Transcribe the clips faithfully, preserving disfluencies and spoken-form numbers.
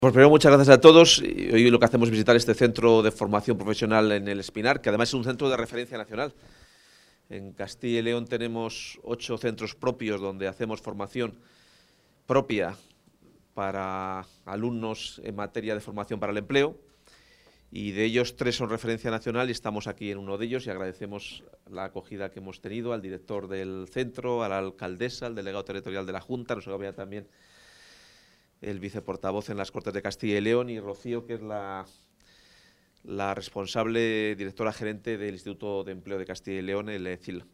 Pues primero, muchas gracias a todos. Y hoy lo que hacemos es visitar este centro de formación profesional en el Espinar, que además es un centro de referencia nacional. En Castilla y León tenemos ocho centros propios donde hacemos formación propia para alumnos en materia de formación para el empleo, y de ellos tres son referencia nacional y estamos aquí en uno de ellos, y agradecemos la acogida que hemos tenido al director del centro, a la alcaldesa, al delegado territorial de la Junta, nos acompaña también el viceportavoz en las Cortes de Castilla y León, y Rocío, que es la, la responsable directora gerente del Instituto de Empleo de Castilla y León, el E C I L.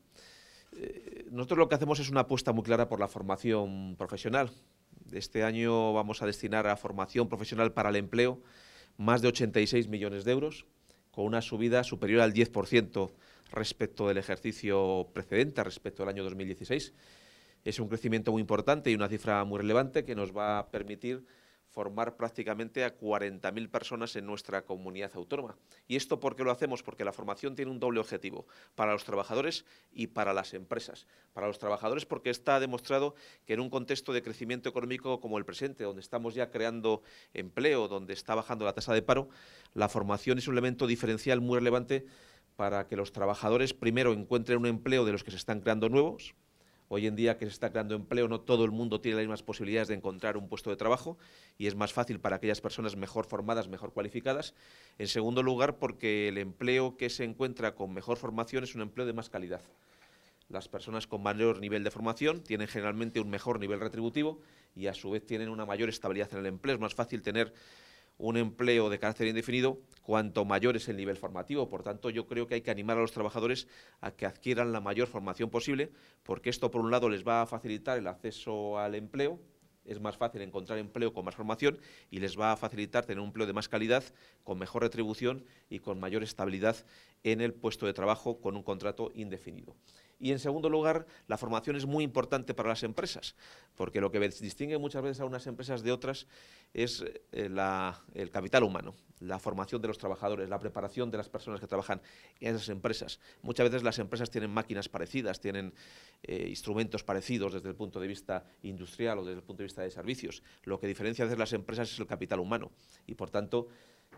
Eh, nosotros lo que hacemos es una apuesta muy clara por la formación profesional. Este año vamos a destinar a formación profesional para el empleo más de ochenta y seis millones de euros, con una subida superior al diez por ciento respecto del ejercicio precedente, respecto al año dos mil dieciséis. Es un crecimiento muy importante y una cifra muy relevante que nos va a permitir formar prácticamente a cuarenta mil personas en nuestra comunidad autónoma. ¿Y esto por qué lo hacemos? Porque la formación tiene un doble objetivo, para los trabajadores y para las empresas. Para los trabajadores porque está demostrado que en un contexto de crecimiento económico como el presente, donde estamos ya creando empleo, donde está bajando la tasa de paro, la formación es un elemento diferencial muy relevante para que los trabajadores primero encuentren un empleo de los que se están creando nuevos. Hoy en día que se está creando empleo, no todo el mundo tiene las mismas posibilidades de encontrar un puesto de trabajo, y es más fácil para aquellas personas mejor formadas, mejor cualificadas. En segundo lugar, porque el empleo que se encuentra con mejor formación es un empleo de más calidad. Las personas con mayor nivel de formación tienen generalmente un mejor nivel retributivo y a su vez tienen una mayor estabilidad en el empleo. Es más fácil tener un empleo de carácter indefinido cuanto mayor es el nivel formativo. Por tanto, yo creo que hay que animar a los trabajadores a que adquieran la mayor formación posible, porque esto, por un lado, les va a facilitar el acceso al empleo. Es más fácil encontrar empleo con más formación y les va a facilitar tener un empleo de más calidad, con mejor retribución y con mayor estabilidad en el puesto de trabajo con un contrato indefinido. Y en segundo lugar, la formación es muy importante para las empresas, porque lo que distingue muchas veces a unas empresas de otras es eh, la, el capital humano, la formación de los trabajadores, la preparación de las personas que trabajan en esas empresas. Muchas veces las empresas tienen máquinas parecidas, tienen eh, instrumentos parecidos desde el punto de vista industrial o desde el punto de vista de servicios. Lo que diferencia a veces las empresas es el capital humano y, por tanto,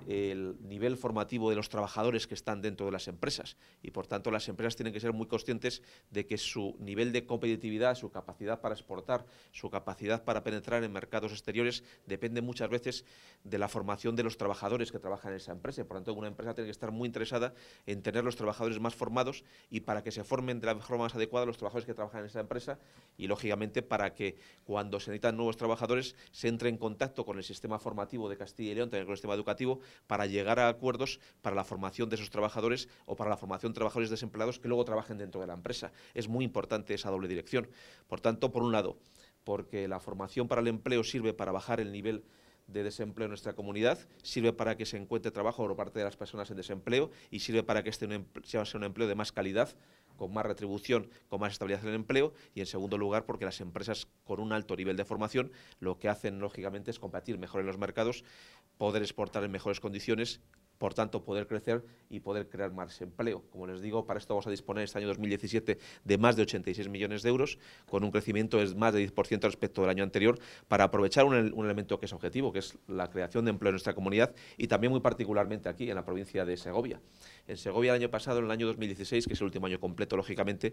el nivel formativo de los trabajadores que están dentro de las empresas, y por tanto las empresas tienen que ser muy conscientes de que su nivel de competitividad, su capacidad para exportar, su capacidad para penetrar en mercados exteriores depende muchas veces de la formación de los trabajadores que trabajan en esa empresa. Por tanto, una empresa tiene que estar muy interesada en tener los trabajadores más formados, y para que se formen de la forma más adecuada los trabajadores que trabajan en esa empresa, y lógicamente para que cuando se necesitan nuevos trabajadores se entre en contacto con el sistema formativo de Castilla y León, también con el sistema educativo, para llegar a acuerdos para la formación de esos trabajadores o para la formación de trabajadores desempleados que luego trabajen dentro de la empresa. Es muy importante esa doble dirección. Por tanto, por un lado, porque la formación para el empleo sirve para bajar el nivel de desempleo en nuestra comunidad, sirve para que se encuentre trabajo por parte de las personas en desempleo y sirve para que este sea un empleo de más calidad, con más retribución, con más estabilidad en el empleo, y en segundo lugar porque las empresas con un alto nivel de formación lo que hacen lógicamente es competir mejor en los mercados, poder exportar en mejores condiciones, por tanto poder crecer y poder crear más empleo. Como les digo, para esto vamos a disponer este año dos mil diecisiete de más de ochenta y seis millones de euros, con un crecimiento de más de diez por ciento respecto del año anterior, para aprovechar un, un elemento que es objetivo, que es la creación de empleo en nuestra comunidad, y también muy particularmente aquí en la provincia de Segovia. En Segovia el año pasado, en el año dos mil dieciséis, que es el último año completo, lógicamente,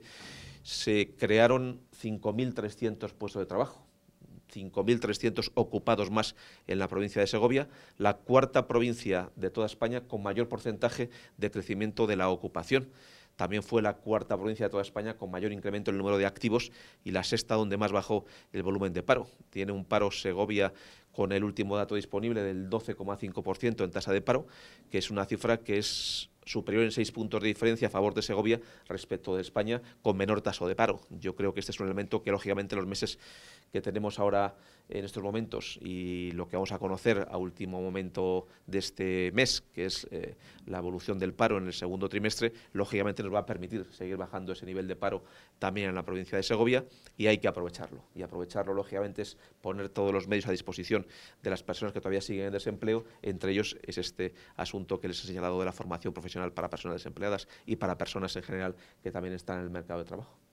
se crearon cinco mil trescientos puestos de trabajo. cinco mil trescientos ocupados más en la provincia de Segovia, la cuarta provincia de toda España con mayor porcentaje de crecimiento de la ocupación. También fue la cuarta provincia de toda España con mayor incremento en el número de activos y la sexta donde más bajó el volumen de paro. Tiene un paro Segovia, con el último dato disponible, del doce coma cinco por ciento en tasa de paro, que es una cifra que es superior en seis puntos de diferencia a favor de Segovia respecto de España, con menor tasa de paro. Yo creo que este es un elemento que, lógicamente, los meses que tenemos ahora en estos momentos y lo que vamos a conocer a último momento de este mes, que es eh, la evolución del paro en el segundo trimestre, lógicamente nos va a permitir seguir bajando ese nivel de paro también en la provincia de Segovia, y hay que aprovecharlo. Y aprovecharlo, lógicamente, es poner todos los medios a disposición de las personas que todavía siguen en desempleo. Entre ellos es este asunto que les he señalado de la formación profesional para personas desempleadas y para personas en general que también están en el mercado de trabajo.